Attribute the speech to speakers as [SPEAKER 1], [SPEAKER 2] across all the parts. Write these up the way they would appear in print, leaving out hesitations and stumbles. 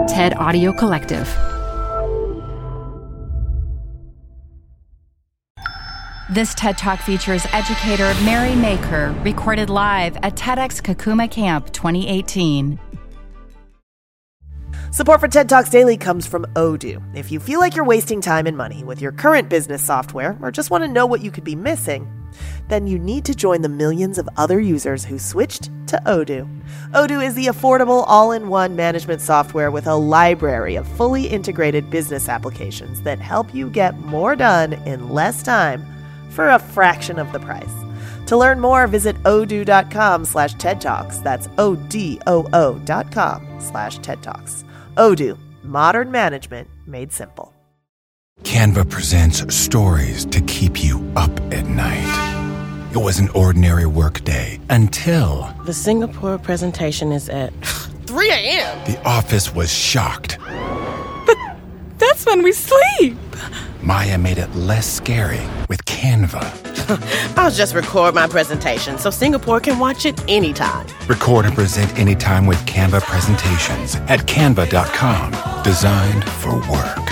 [SPEAKER 1] TED Audio Collective. This TED Talk features educator Mary Maker, recorded live at TEDx Kakuma Camp 2018.
[SPEAKER 2] Support for TED Talks Daily comes from Odoo. If you feel like you're wasting time and money with your current business software or just want to know what you could be missing, then you need to join the millions of other users who switched to Odoo. Odoo is the affordable all-in-one management software with a library of fully integrated business applications that help you get more done in less time for a fraction of the price. To learn more, visit odoo.com/TED Talks. That's ODOO.com/TED Talks. Odoo, modern management made simple.
[SPEAKER 3] Canva presents stories to keep you up at night. It was an ordinary workday until
[SPEAKER 4] the Singapore presentation is at 3 a.m.
[SPEAKER 3] the office was shocked.
[SPEAKER 5] But that's when we sleep.
[SPEAKER 3] Maya made it less scary with Canva.
[SPEAKER 4] I'll just record my presentation so Singapore can watch it anytime.
[SPEAKER 3] Record and present anytime with Canva presentations at canva.com. Designed for work.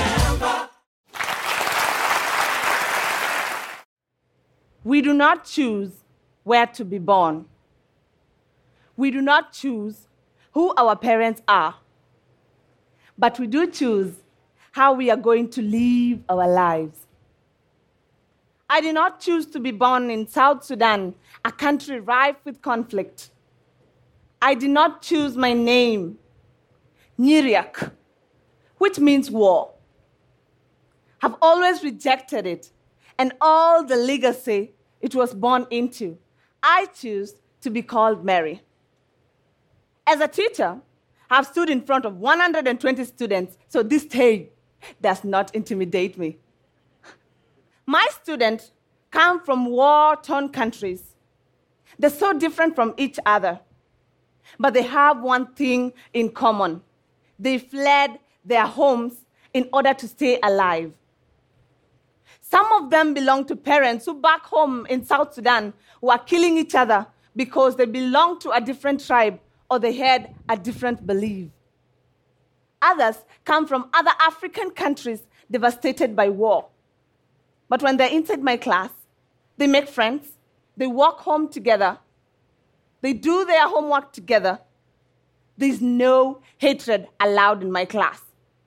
[SPEAKER 6] We do not choose where to be born. We do not choose who our parents are. But we do choose how we are going to live our lives. I did not choose to be born in South Sudan, a country rife with conflict. I did not choose my name, Nyiriak, which means war. I've always rejected it and all the legacy it was born into. I choose to be called Mary. As a teacher, I've stood in front of 120 students, so this stage does not intimidate me. My students come from war-torn countries. They're so different from each other, but they have one thing in common. They fled their homes in order to stay alive. Some of them belong to parents who back home in South Sudan were killing each other because they belonged to a different tribe or they had a different belief. Others come from other African countries devastated by war. But when they're inside my class, they make friends, they walk home together, they do their homework together. There's no hatred allowed in my class.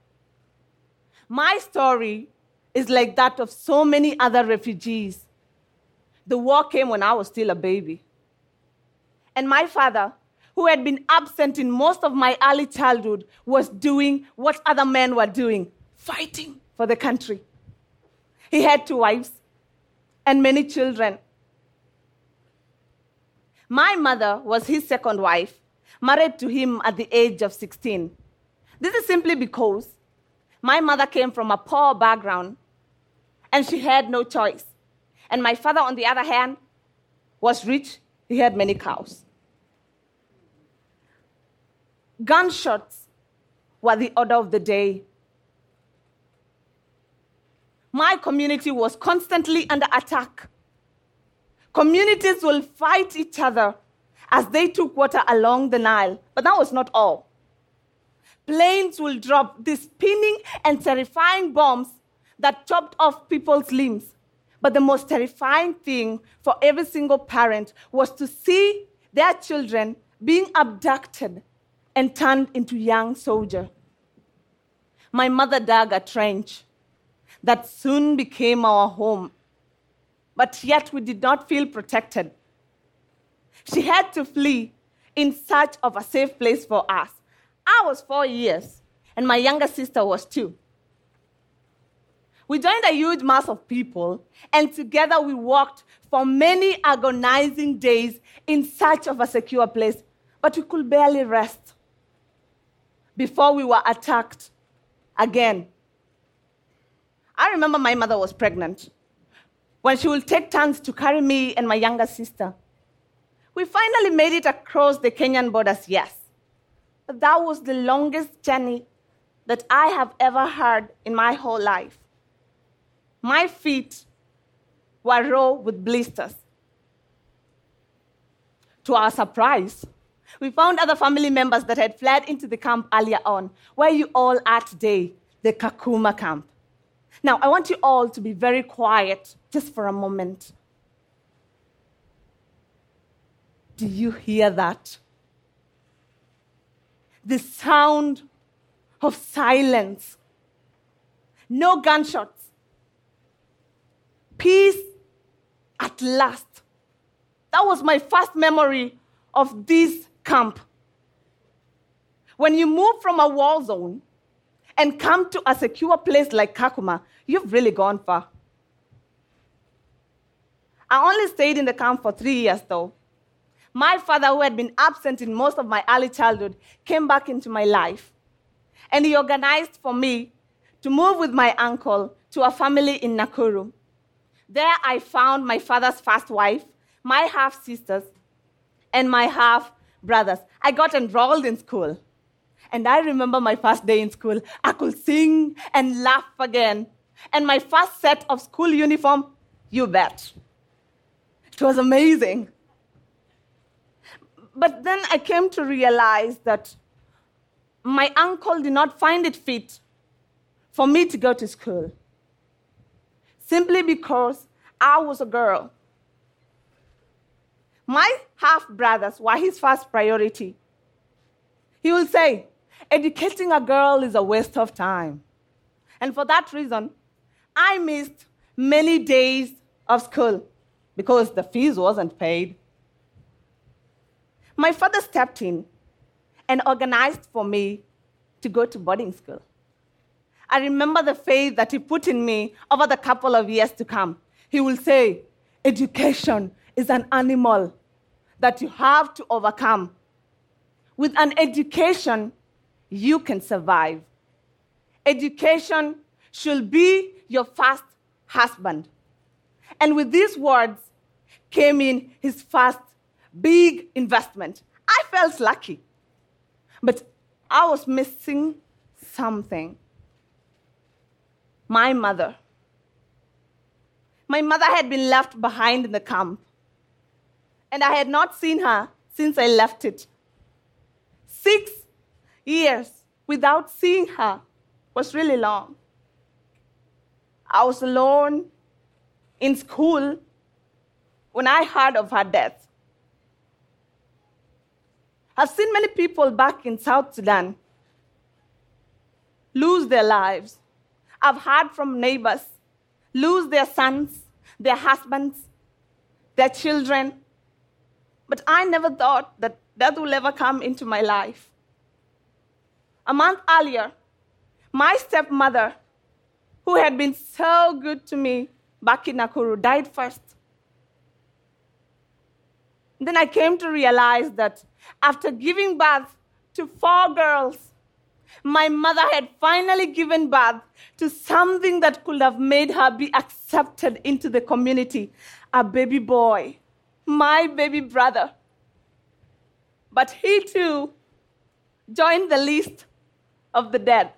[SPEAKER 6] My story is like that of so many other refugees. The war came when I was still a baby. And my father, who had been absent in most of my early childhood, was doing what other men were doing, fighting for the country. He had 2 wives and many children. My mother was his second wife, married to him at the age of 16. This is simply because my mother came from a poor background and she had no choice. And my father, on the other hand, was rich. He had many cows. Gunshots were the order of the day. My community was constantly under attack. Communities will fight each other as they took water along the Nile, but that was not all. Planes will drop these spinning and terrifying bombs that chopped off people's limbs. But the most terrifying thing for every single parent was to see their children being abducted and turned into young soldiers. My mother dug a trench that soon became our home, but yet we did not feel protected. She had to flee in search of a safe place for us. I was 4 years, and my younger sister was 2. We joined a huge mass of people, and together we walked for many agonizing days in search of a secure place, but we could barely rest before we were attacked again. I remember my mother was pregnant when she would take turns to carry me and my younger sister. We finally made it across the Kenyan borders, yes. But that was the longest journey that I have ever had in my whole life. My feet were raw with blisters. To our surprise, We found other family members that had fled into the camp earlier on, where you all are today, the Kakuma camp. Now, I want you all to be very quiet just for a moment. Do you hear that? The sound of silence. No gunshots. Peace at last. That was my first memory of this camp. When you move from a war zone and come to a secure place like Kakuma, you've really gone far. I only stayed in the camp for 3 years, though. My father, who had been absent in most of my early childhood, came back into my life. And he organized for me to move with my uncle to a family in Nakuru. There I found my father's first wife, my half-sisters, and my half-brothers. I got enrolled in school. And I remember my first day in school. I could sing and laugh again. And my first set of school uniform, you bet. It was amazing. But then I came to realize that my uncle did not find it fit for me to go to school, simply because I was a girl. My half-brothers were his first priority. He will say, educating a girl is a waste of time. And for that reason, I missed many days of school because the fees wasn't paid. My father stepped in and organized for me to go to boarding school. I remember the faith that he put in me over the couple of years to come. He will say, education is an animal that you have to overcome. With an education, you can survive. Education should be your first husband. And with these words came in his first big investment. I felt lucky, but I was missing something. My mother. My mother had been left behind in the camp, and I had not seen her since I left it. 6 years without seeing her was really long. I was alone in school when I heard of her death. I've seen many people back in South Sudan lose their lives. I've heard from neighbors lose their sons, their husbands, their children. But I never thought that death will ever come into my life. A month earlier, my stepmother, who had been so good to me back in Nakuru, died first. Then I came to realize that after giving birth to 4 girls, my mother had finally given birth to something that could have made her be accepted into the community, a baby boy, my baby brother. But he too joined the list of the dead.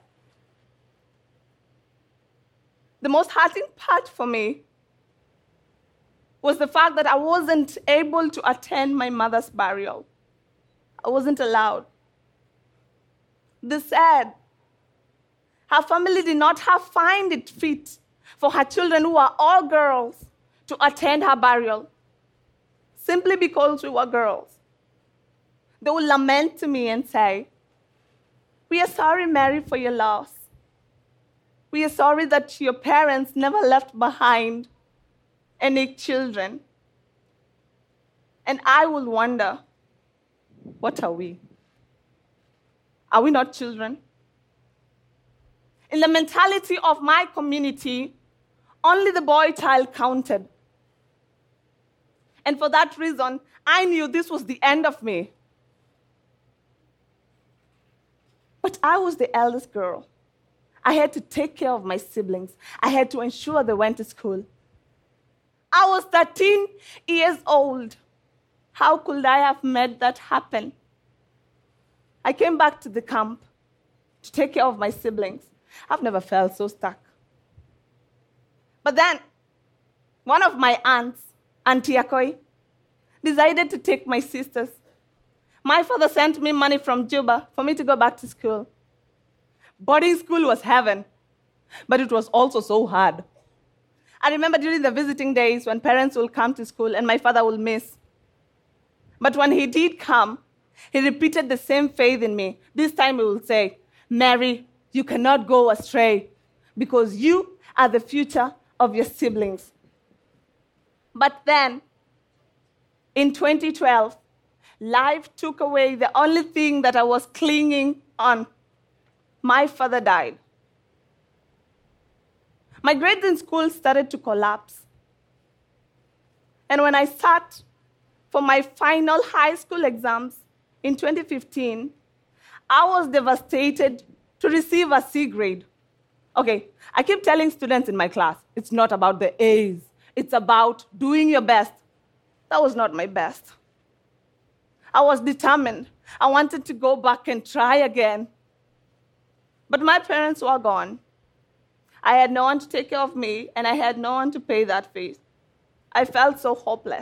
[SPEAKER 6] The most hurting part for me was the fact that I wasn't able to attend my mother's burial. I wasn't allowed. This said, her family did not find it fit for her children, who are all girls, to attend her burial, simply because we were girls. They would lament to me and say, "We are sorry, Mary, for your loss. We are sorry that your parents never left behind any children." And I will wonder, what are we? Are we not children? In the mentality of my community, only the boy child counted. And for that reason, I knew this was the end of me. But I was the eldest girl. I had to take care of my siblings. I had to ensure they went to school. I was 13 years old. How could I have made that happen? I came back to the camp to take care of my siblings. I've never felt so stuck. But then, one of my aunts, Auntie Akoi, decided to take my sisters. My father sent me money from Juba for me to go back to school. Boarding school was heaven, but it was also so hard. I remember during the visiting days when parents will come to school and my father will miss. But when he did come, he repeated the same faith in me. This time he will say, Mary, you cannot go astray because you are the future of your siblings. But then, in 2012, life took away the only thing that I was clinging on. My father died. My grades in school started to collapse. And when I sat for my final high school exams in 2015, I was devastated to receive a C grade. Okay, I keep telling students in my class, it's not about the A's, it's about doing your best. That was not my best. I was determined. I wanted to go back and try again. But my parents were gone. I had no one to take care of me, and I had no one to pay that fees. I felt so hopeless.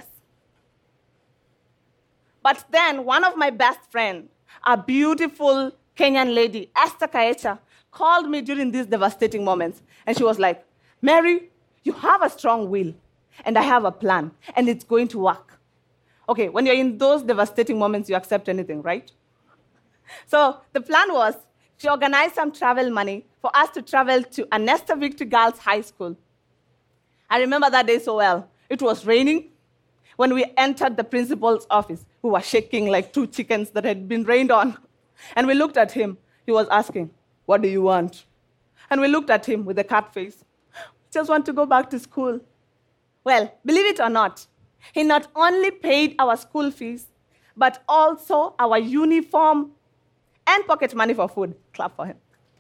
[SPEAKER 6] But then one of my best friends, a beautiful Kenyan lady, Esther Kaecha, called me during these devastating moments. And she was like, Mary, you have a strong will, and I have a plan, and it's going to work. Okay, when you're in those devastating moments, you accept anything, right? So the plan was, she organized some travel money for us to travel to Anesta Victory Girls High School. I remember that day so well. It was raining. When we entered the principal's office, we were shaking like two chickens that had been rained on. And we looked at him. He was asking, what do you want? And we looked at him with a cat face. We just want to go back to school. Well, believe it or not, he not only paid our school fees, but also our uniform and pocket money for food. Clap for him.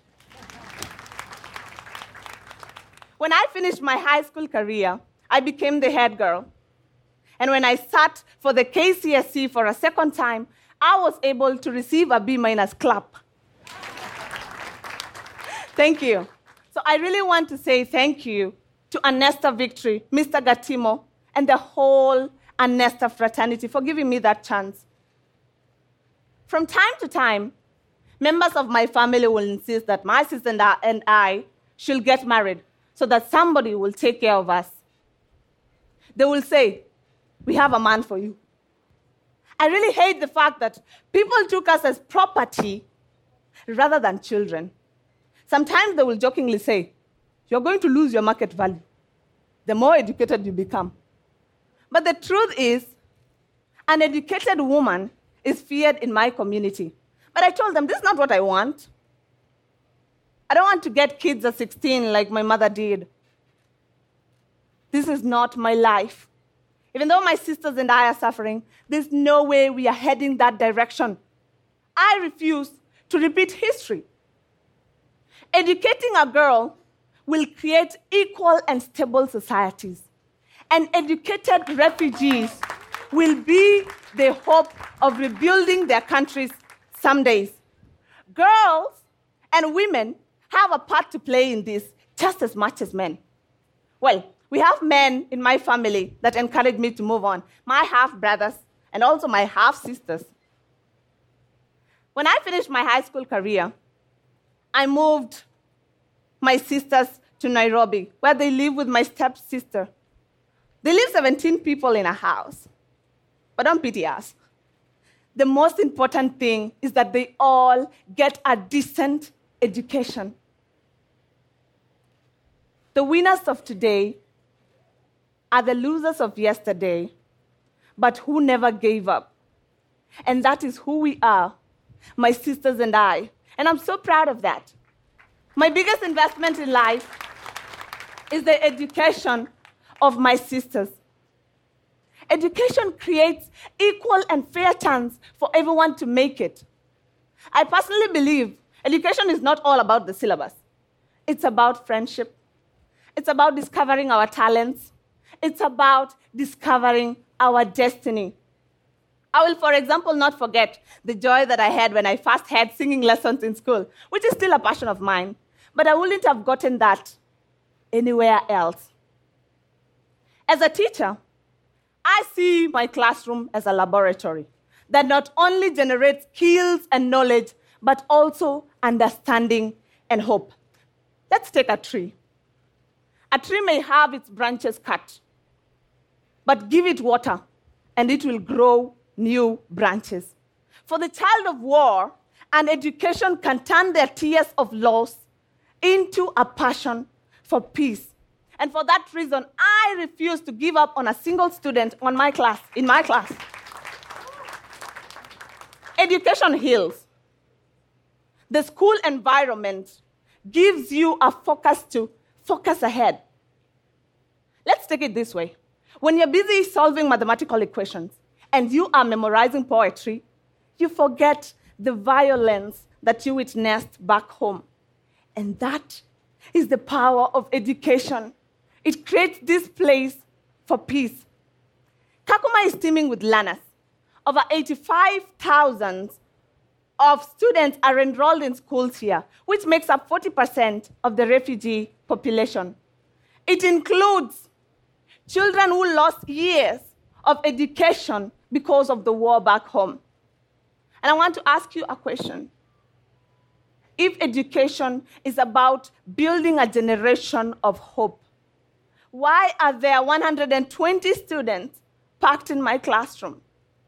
[SPEAKER 6] When I finished my high school career, I became the head girl. And when I sat for the KCSE for a second time, I was able to receive a B- clap. Thank you. So I really want to say thank you to Anesta Victory, Mr. Gatimo, and the whole Anesta fraternity for giving me that chance. From time to time, members of my family will insist that my sister and I should get married so that somebody will take care of us. They will say, we have a man for you. I really hate the fact that people took us as property rather than children. Sometimes they will jokingly say, you're going to lose your market value the more educated you become. But the truth is, an educated woman is feared in my community. But I told them, this is not what I want. I don't want to get kids at 16 like my mother did. This is not my life. Even though my sisters and I are suffering, there's no way we are heading that direction. I refuse to repeat history. Educating a girl will create equal and stable societies. And educated refugees will be the hope of rebuilding their countries some days. Girls and women have a part to play in this just as much as men. Well, we have men in my family that encourage me to move on, my half-brothers and also my half-sisters. When I finished my high school career, I moved my sisters to Nairobi, where they live with my stepsister. They live 17 people in a house, but don't pity us. The most important thing is that they all get a decent education. The winners of today are the losers of yesterday, but who never gave up. And that is who we are, my sisters and I. And I'm so proud of that. My biggest investment in life is the education of my sisters. Education creates equal and fair chance for everyone to make it. I personally believe education is not all about the syllabus. It's about friendship. It's about discovering our talents. It's about discovering our destiny. I will, for example, not forget the joy that I had when I first had singing lessons in school, which is still a passion of mine. But I wouldn't have gotten that anywhere else. As a teacher, I see my classroom as a laboratory. that not only generates skills and knowledge, but also understanding and hope. Let's take a tree. A tree may have its branches cut, but give it water, and it will grow new branches. For the child of war, an education can turn their tears of loss into a passion for peace. And for that reason, I refuse to give up on a single student in my class. Education heals. The school environment gives you a focus to focus ahead. Let's take it this way. When you're busy solving mathematical equations and you are memorizing poetry, you forget the violence that you witnessed back home. And that is the power of education. It creates this place for peace. Kakuma is teeming with learners. Over 85,000 of students are enrolled in schools here, which makes up 40% of the refugee population. It includes children who lost years of education because of the war back home. And I want to ask you a question. If education is about building a generation of hope, why are there 120 students packed in my classroom?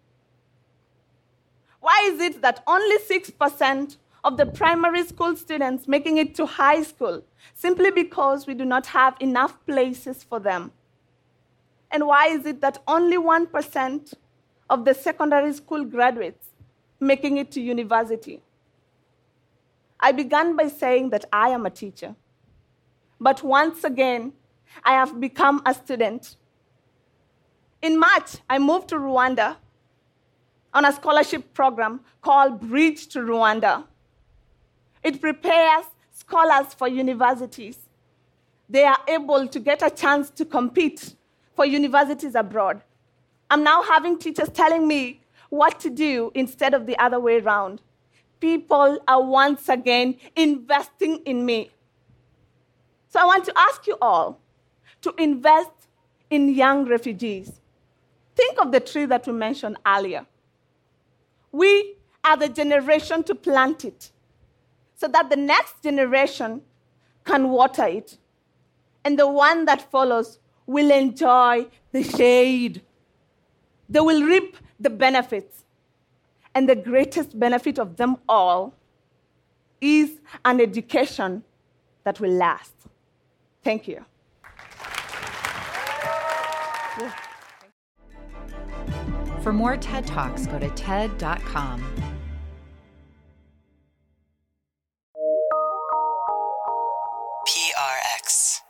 [SPEAKER 6] Why is it that only 6% of the primary school students making it to high school simply because we do not have enough places for them? And why is it that only 1% of the secondary school graduates making it to university? I began by saying that I am a teacher. But once again, I have become a student. In March, I moved to Rwanda on a scholarship program called Bridge to Rwanda. It prepares scholars for universities. They are able to get a chance to compete for universities abroad. I'm now having teachers telling me what to do instead of the other way around. People are once again investing in me. So I want to ask you all to invest in young refugees. Think of the tree that we mentioned earlier. We are the generation to plant it so that the next generation can water it, and the one that follows will enjoy the shade. They will reap the benefits. And the greatest benefit of them all is an education that will last. Thank you.
[SPEAKER 1] For more TED Talks, go to TED.com.
[SPEAKER 7] PRX.